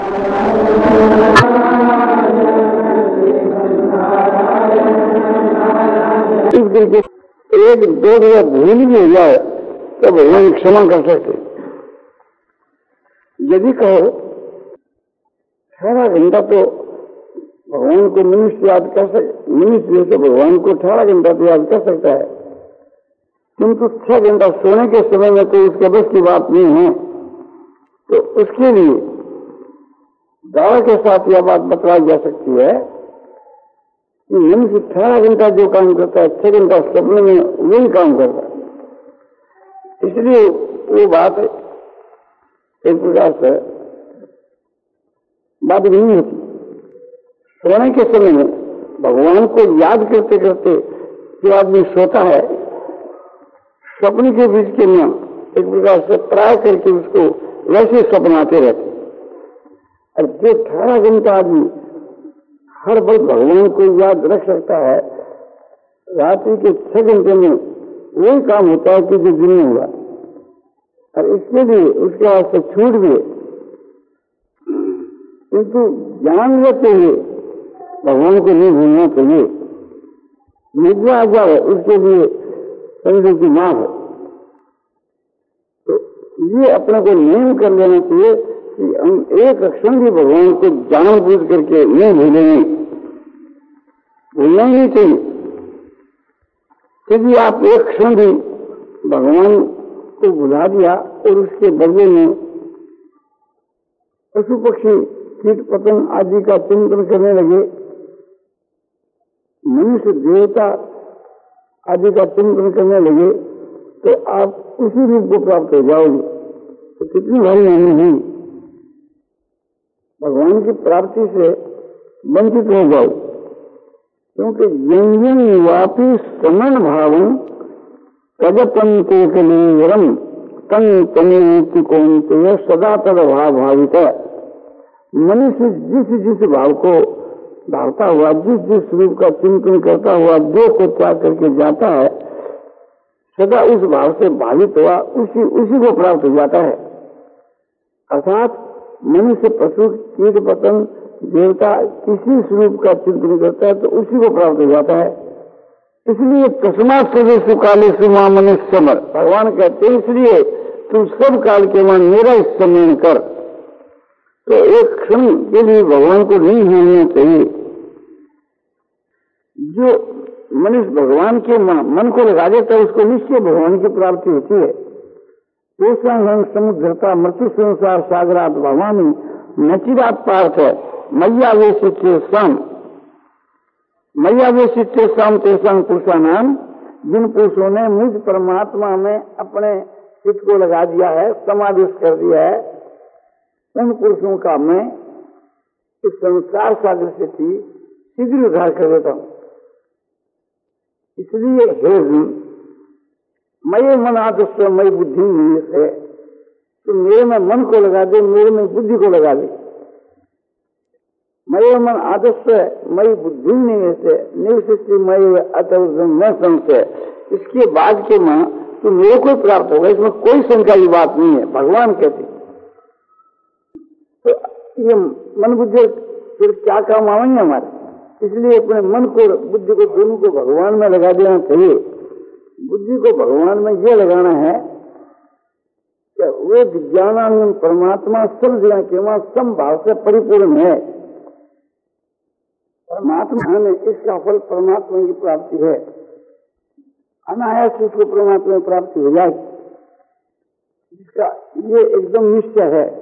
एक दो जगह भूल भी हो जाए तो भगवान क्षमा कर सकते। यदि कहो सारा घंटा तो भगवान को मनुष्य याद कर सकते, मनुष्य से भगवान को 18 घंटा तो याद कर सकता है, किंतु 6 घंटा सोने के समय में तो उसके बस की बात नहीं है। तो उसके लिए दावा के साथ यह बात बतलाई जा सकती है कि मनुष्य 18 घंटा जो काम करता है 6 घंटा सपने में वही काम करता है। इसलिए वो बात एक प्रकार से बात नहीं होती। सोने के समय में भगवान को याद करते करते जो आदमी सोता है, स्वप्न के बीच के नियम एक प्रकार से प्राय करके उसको वैसे सपनाते रहते। और जो 18 घंटा आदमी हर वक्त भगवान को याद रख सकता है, रात्रि के 6 घंटे में वही काम होता है कि जो दिन में हुआ। और इसके लिए उसके वास्ते छूट भी, किंतु ज्ञान रहते हुए भगवान को नहीं भूलना चाहिए। निद्रा आ जाए उसके लिए समझो की मां है। तो ये अपने को नियम कर लेना चाहिए कि हम एक क्षण भी भगवान को जानबूझ करके नहीं भूलेंगे, भूलना ही नहीं चाहिए। यदि आप एक क्षण भी भगवान को भुला दिया और उसके बदले में पशु पक्षी कीट पतंग आदि का चिंतन करने लगे, मनुष्य देवता आदि का चिंतन करने लगे, तो आप उसी रूप को प्राप्त हो जाओगे। तो कितनी भारी हानि हुई, भगवान की प्राप्ति से वंचित हो जाओ। क्योंकि व्यंजन वापी समन भावम तदपंते के लिए वरम तन तमेति कौन्तेय सदा तद भाव भावित। मनुष्य जिस भाव को भावता हुआ, जिस रूप का चिंतन करता हुआ देह को त्याग करके जाता है, सदा उस भाव से भावित हुआ उसी को प्राप्त हो जाता है। अर्थात मनुष्य पशु कीट पतंग देवता किसी स्वरूप का चिंतन करता है तो उसी को प्राप्त हो जाता है। इसलिए तस्मात् सर्वेषु कालेषु मां मनुष्य स्मर, भगवान कहते हैं इसलिए तुम सब काल के मान मेरा स्मरण कर। तो एक क्षण के लिए भगवान को नहीं भूलना चाहिए। जो मनुष्य भगवान के मन को लगा देता है उसको निश्चय भगवान की प्राप्ति होती है। समुद्रता मृत्यु संसार सागरात भवानी नचिरात पार्थ मैया वेशित्य शाम तेषां पुरुषा नाम, जिन पुरुषों ने मुझ परमात्मा में अपने चित्त को लगा दिया है, समावेश कर दिया है, उन पुरुषों का मैं इस संसार सागर से शीघ्र उद्धार कर देता हूं। इसलिए हे मैं मन आदर्श मई बुद्धि है, तो मेरे में मन को लगा दे, मेरे में बुद्धि को लगा दे। मैं मन आदर्श मई बुद्धि नहीं से निवृत्ति मई अतः न संशय। इसके बाद के मां तो मेरे को प्राप्त होगा, इसमें कोई शंका की बात नहीं है, भगवान कहते। तो ये मन बुद्धि फिर क्या काम आवेंगे हमारे। इसलिए अपने मन को बुद्धि को दोनों को भगवान में लगा देना चाहिए। बुद्धि को भगवान में यह लगाना है कि वो विज्ञानानंद परमात्मा सब जगह के वहां समभाव से परिपूर्ण है। परमात्मा में इसका फल परमात्मा की प्राप्ति है, अनायास उसको परमात्मा में प्राप्ति हो जाएगी, जिसका ये एकदम निश्चय है।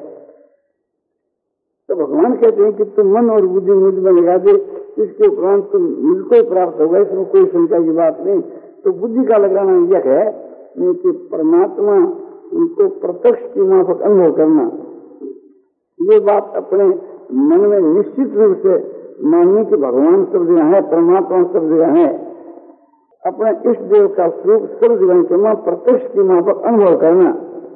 तो भगवान कहते हैं कि तुम मन और बुद्धि मुझ में लगा दे, इसके उपरांत तुम मुझको ही प्राप्त होगा, इसमें कोई शंका की बात नहीं। तो बुद्धि का लगाना यह है कि परमात्मा उनको प्रत्यक्ष की माफक अनुभव करना। ये बात अपने मन में निश्चित रूप से मानने की भगवान सब जगह है, परमात्मा सब जगह है। अपने इष्ट देव का स्वरूप सब जगह के मां प्रत्यक्ष की माफक अनुभव करना,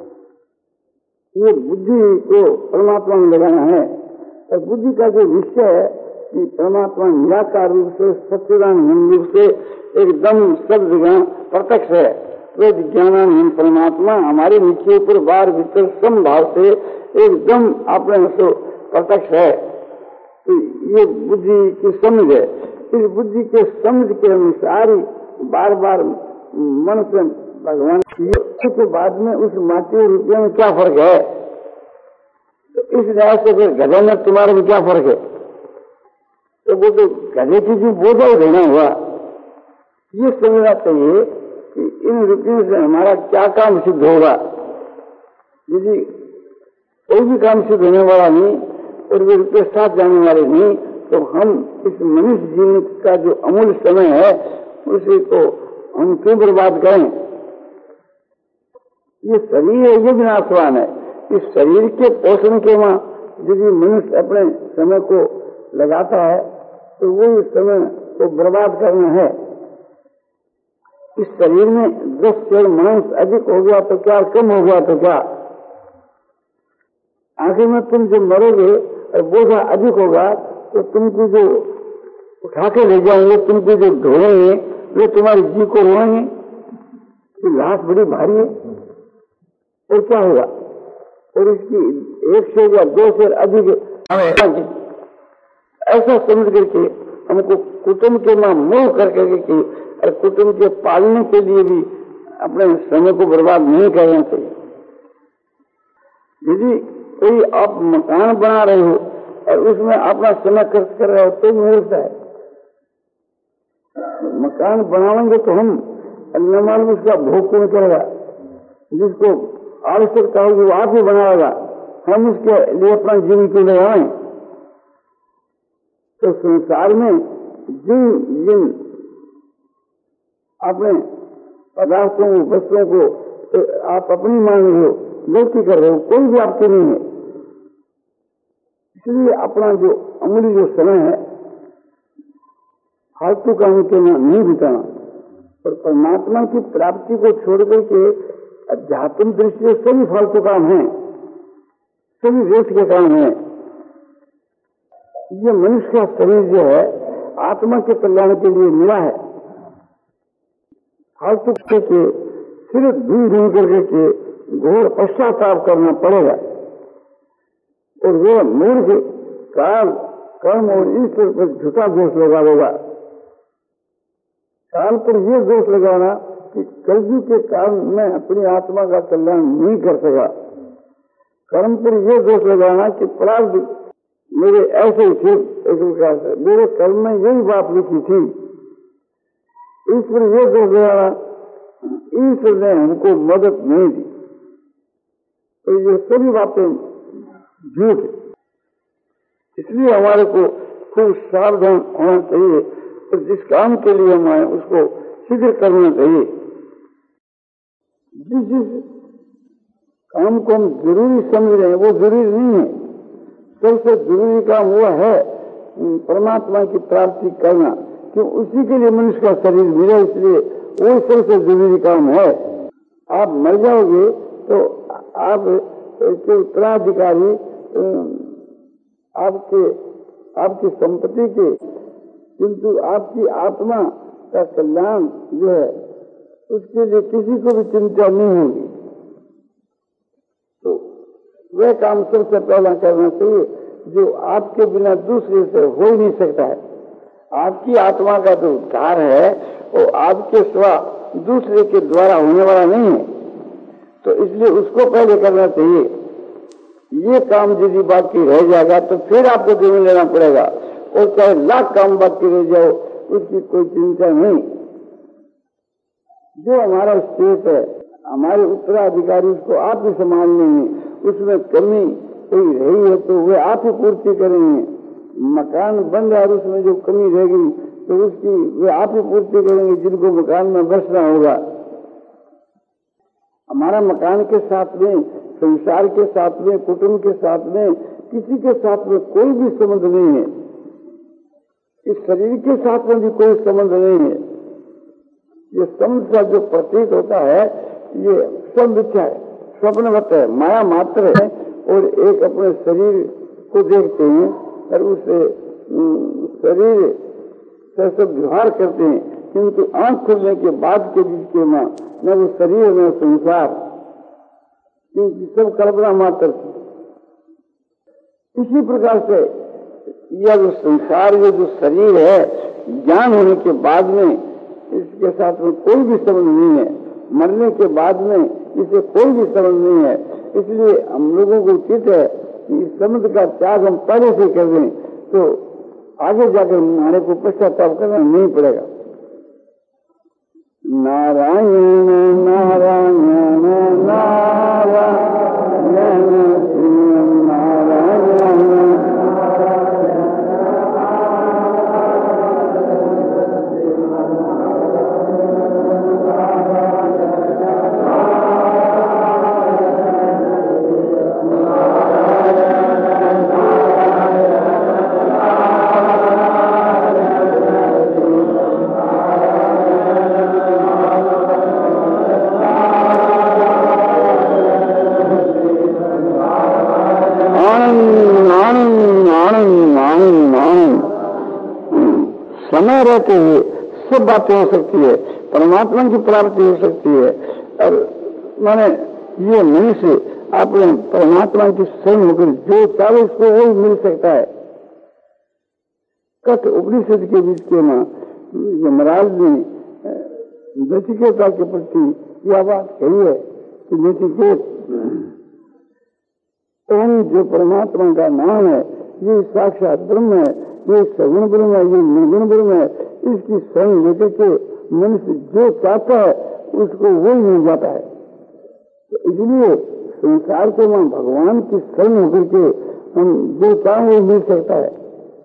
ये बुद्धि को परमात्मा में लगाना है। और बुद्धि का जो निश्चय है कि परमात्मा निराकार रूप से सच्चिदानंद रूप से एकदम सब जगह प्रत्यक्ष है, तो विज्ञानानंद परमात्मा हमारे नीचे ऊपर बार भीतर समभाव से एकदम अपने प्रत्यक्ष है। तो ये बुद्धि की समझ है। इस बुद्धि के समझ के अनुसार ही बार बार मन से भगवान के बाद में उस माटी और रुपये में क्या फर्क है, तो इस न्याय से फिर गधे में तुम्हारे में क्या फर्क है, तो वो तो गधे की जो बोझा देना हुआ। ये समझना चाहिए कि इन रुपयों से हमारा क्या काम सिद्ध होगा। यदि कोई भी काम सिद्ध होने वाला नहीं और वे रुपये साथ जाने वाले नहीं, तो हम इस मनुष्य जीवन का जो अमूल्य समय है उसी को हम क्यों बर्बाद करें। ये शरीर है, ये विनाशवान है। इस शरीर के पोषण के वहां यदि मनुष्य अपने समय को लगाता है तो वो इस समय को बर्बाद करना है। इस शरीर में 10 शेर मांस अधिक हो गया तो क्या, कम हो गया तो क्या, आखिर में तुम जो मरोगे और बोझा अधिक होगा तो तुमको जो उठा के ले जाएंगे, तुमको जो ढोएंगे वे तुम्हारी जी को रोएंगे कि लाश बड़ी भारी है, और क्या होगा। और इसकी 1 शेर या 2 शेर अधिक ऐसा समझ करके हमको कुटुंब के मां मोह करके कि और कुटुंब के पालने के लिए भी अपने समय को बर्बाद नहीं करना चाहिए। यदि कोई आप मकान बना रहे हो और उसमें अपना समय खर्च कर रहे हो तो मूर्ख है। मकान बनाएंगे तो हम न मालूम उसका भोग कौन करेगा, जिसको आवश्यकता होगी वो आप ही बनाएगा, हम उसके लिए अपना जीवन क्यों लगाएं। तो संसार में जिन जिन अपने पदार्थों वस्तुओं को आप अपनी मान रहे हो, गलती कर रहे हो, कोई भी आपके नहीं है। इसलिए अपना जो अमूल्य जो समय है फालतू काम के नहीं बिताना और परमात्मा की प्राप्ति को छोड़ करके अध्यात्म दृष्टि से सभी फालतू काम हैं, सभी वेस्ट के काम हैं। ये मनुष्य का शरीर जो है आत्मा के कल्याण के लिए मिला है। फालतू के सिर्फ ढूंढ करके घोर पश्चाताप करना पड़ेगा। और वो मूर्ख काल कर्म और ईश्वर पर झूठा दोष लगा होगा। काल पर ये दोष लगाना कि कलयुग के कारण मैं अपनी आत्मा का कल्याण नहीं कर सका। कर्म पर ये दोष लगाना कि प्रारब्ध मेरे ऐसे ही थे, मेरे कर्म में यही बात लिखी थी। ईश्वर ये दोष लगाना ईश्वर ने हमको मदद नहीं दी। तो ये सभी बातें झूठ है। इसलिए हमारे को खूब सावधान होना चाहिए और जिस काम के लिए हम आए उसको शीघ्र करना चाहिए। जिस काम को हम जरूरी समझ रहे हैं वो जरूरी नहीं है। सबसे जरूरी काम वो है परमात्मा की प्राप्ति करना, क्यों उसी के लिए मनुष्य का शरीर मिला, इसलिए वो सबसे जरूरी काम है। आप मर जाओगे तो आप के उत्तराधिकारी आपकी संपत्ति के, किंतु आपकी आत्मा का कल्याण जो है उसके लिए किसी को भी चिंता नहीं होगी। तो वह काम सबसे पहला करना चाहिए जो आपके बिना दूसरे से हो ही नहीं सकता है। आपकी आत्मा का जो उद्धार है वो आपके सिवा दूसरे के द्वारा होने वाला नहीं है। तो इसलिए उसको पहले करना चाहिए। ये काम यदि बाकी रह जाएगा तो फिर आपको जमीन लेना पड़ेगा, और चाहे लाख काम बाकी रह जाओ उसकी कोई चिंता नहीं। जो हमारा स्टेट है, हमारे उत्तराधिकारी उसको आप ही संभाल लेंगे। उसमें कमी कोई रही है तो वे आप ही पूर्ति करेंगे। मकान बन रहा है उसमें जो कमी रहेगी तो उसकी वे आप ही पूर्ति करेंगे जिनको मकान में बसना होगा। हमारा मकान के साथ में, संसार के साथ में, कुटुंब के साथ में, किसी के साथ में कोई भी संबंध नहीं है। इस शरीर के साथ में भी कोई संबंध नहीं है। ये संबंध का जो प्रतीक होता है ये सब मिथ्या है, स्वप्नवत है, माया मात्र है। और एक अपने शरीर को देखते हैं और उसे शरीर से सब व्यवहार करते हैं, किंतु आंख खुलने के बाद के जिसके मां न वो शरीर न संसार, क्योंकि सब कल्पना मात्र थी। इसी प्रकार से यह जो संसार, ये जो शरीर है, ज्ञान होने के बाद में इसके साथ में कोई भी संबंध नहीं है, मरने के बाद में इसे कोई भी संबंध नहीं है। इसलिए हम लोगों को उचित है कि इस संबंध का त्याग हम पहले से कर दें, तो आगे जाकर हमारे को पश्चाताप करना नहीं पड़ेगा। नारायण नारायण नारायण समय रहते हुए सब बातें हो सकती है, परमात्मा की प्राप्ति हो सकती है। और माने ये मनुष्य अपने परमात्मा की शरण होकर जो चाहे उसको वही मिल सकता है। कठ उपनिषद के बीच के मां यमराज ने नचिकेता के प्रति यह बात कही है कि नचिकेत, ओम जो परमात्मा का नाम है, ये साक्षात ब्रह्म है, ये सगुण ब्रह्म है, ये निर्गुण ब्रह्म है। इसकी शरण लेकर के मनुष्य जो चाहता है उसको वही मिल जाता है। तो इसलिए संसार के में भगवान की शरण होकर के हम जो चाहे वो मिल सकता है।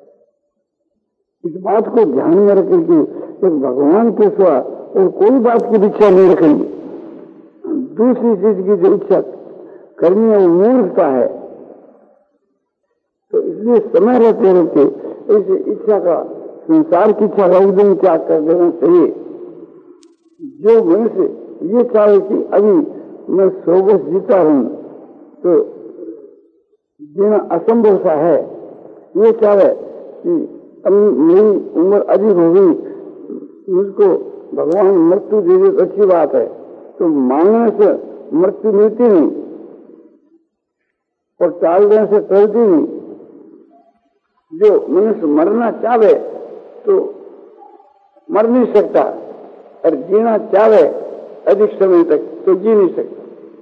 इस बात को ध्यान में रख करके एक भगवान के सिवा और कोई बात की इच्छा नहीं रखेंगे। दूसरी चीज की जो इच्छा करनी है वो मूर्खता है। तो इसलिए समय रहते रहते इस इच्छा का, संसार की इच्छा का एकदम त्याग कर देना चाहिए। जो मनुष्य ये चाहे कि अभी मैं 100 वर्ष जीता हूं तो जीना असंभव सा है, ये चाहे कि अभी मेरी उम्र अधिक होगी, मुझको भगवान मृत्यु दे दे तो अच्छी बात है, तो मांगने से मृत्यु मिलती नहीं और टाल देने से टलती नहीं। जो मनुष्य मरना चाहे तो मर नहीं सकता, और जीना चाहे अधिक समय तक तो जी नहीं सकता।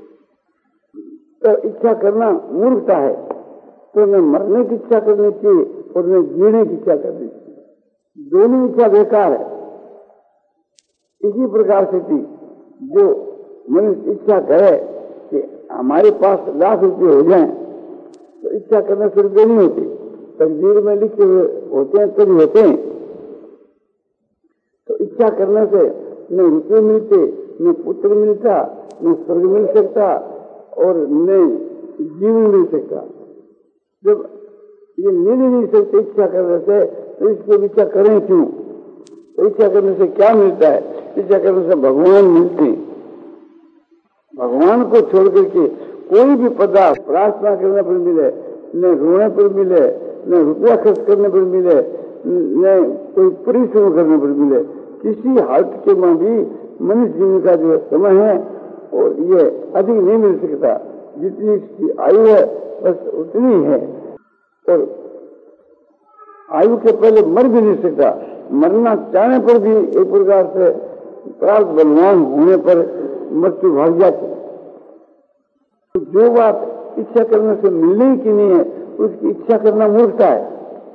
तो इच्छा करना मूर्खता है। तो न मरने की इच्छा करनी चाहिए और न जीने की इच्छा करनी चाहिए। दोनों इच्छा बेकार है। इसी प्रकार से थी जो मनुष्य इच्छा करे कि हमारे पास लाख रुपये हो जाएं, तो इच्छा करने से रुपये नहीं होती, तकदीर में लिखे हुए होते हैं तभी होते हैं। तो इच्छा करने से न रुपये मिलते, न पुत्र मिलता, न स्वर्ग मिल सकता और न जीवन मिल सकता। जब ये मिल ही नहीं सकते इच्छा करने से, तो इसको इच्छा करें क्यों? तो इच्छा करने से क्या मिलता है? इच्छा करने से भगवान मिलते। भगवान को छोड़ करके कोई भी पदार्थ प्रार्थना करने पर मिले, न रोने पर मिले, न रुपया खर्च करने पर मिले, न कोई परिश्रम करने पर मिले, किसी हालत के में भी मनुष्य जीवन का जो समय है और ये अधिक नहीं मिल सकता। जितनी इसकी आयु है बस उतनी है, और आयु के पहले मर भी नहीं सकता। मरना चाहने पर भी एक प्रकार से प्राप्त बलवान होने पर मृत्यु भाग जाती है। तो जो बात इच्छा करने से मिलने की नहीं है उसकी इच्छा करना मूर्खता है,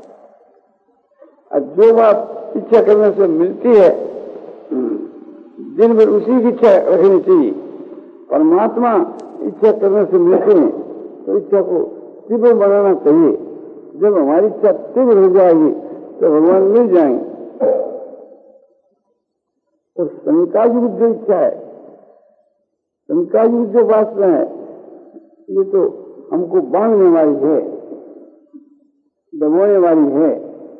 और जो बात इच्छा करने से मिलती है दिन भर उसी की इच्छा रखनी चाहिए। परमात्मा इच्छा करने से मिलते हैं तो इच्छा को तीव्र बनाना चाहिए। जब हमारी इच्छा तीव्र हो जाएगी तो भगवान मिल जाएंगे। और शंका युक्त जो इच्छा है, शंका युक्त जो वासना है, ये तो हमको बांधने वाली है, दबाने वाली है।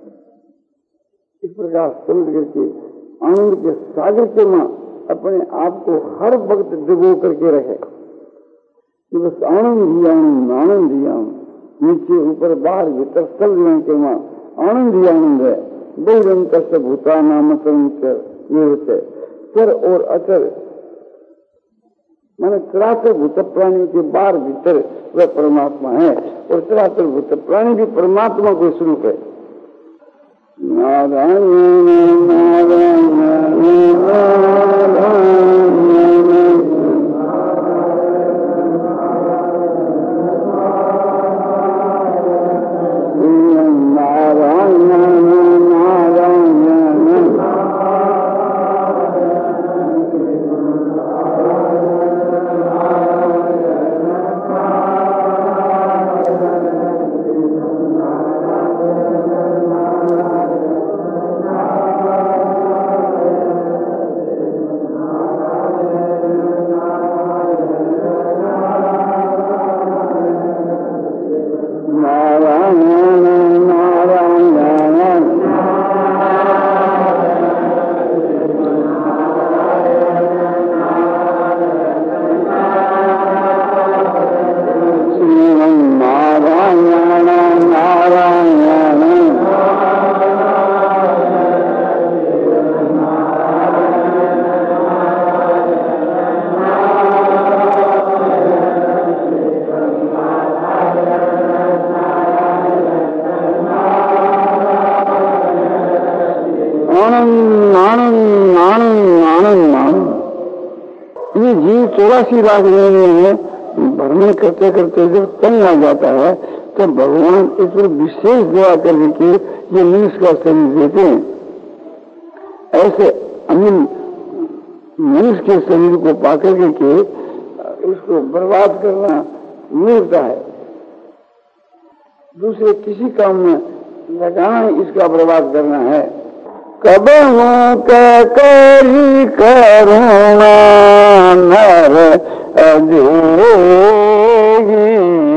इस प्रकार समझ करके आनंद के सागर के मां अपने आप को हर वक्त डुबो करके रखे कि बस आनंद ही आनंद, आनंद ही आनंद, नीचे ऊपर बाहर भीतर सब जगह के मां आनंद ही आनंद है। बहुरंत से भूता नाम चर और अचर माने चराचर भूत प्राणी के बाहर भीतर वह परमात्मा है, और चराचर भूत प्राणी भी परमात्मा को स्वरूप है। नारायण नारायण ये जीव 84 लाख में भ्रमण करते करते जब तंग आ जाता है तो भगवान इस पर विशेष दुआ करने की ये मनुष्य का शरीर देते हैं। ऐसे अमीन मनुष्य के शरीर को पाकर के इसको बर्बाद करना मूर्खता है। दूसरे किसी काम में लगाना इसका बर्बाद करना है। कबहू करी करुणा नर अजोगी